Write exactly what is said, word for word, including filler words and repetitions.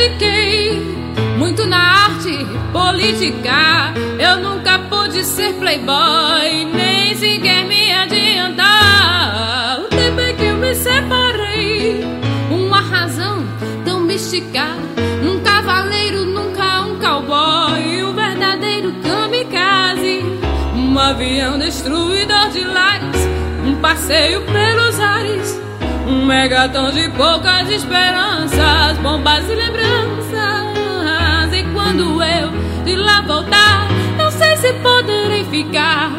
dediquei muito na arte política. Eu nunca pude ser playboy, nem sequer me adiantar. O tempo é que eu me separei, uma razão tão mística. Um cavaleiro, nunca um cowboy, um verdadeiro kamikaze. Um avião destruidor de lares, um passeio pelos ares, um megaton de poucas esperanças, bombas e lembranças. E quando eu de lá voltar, não sei se poderei ficar.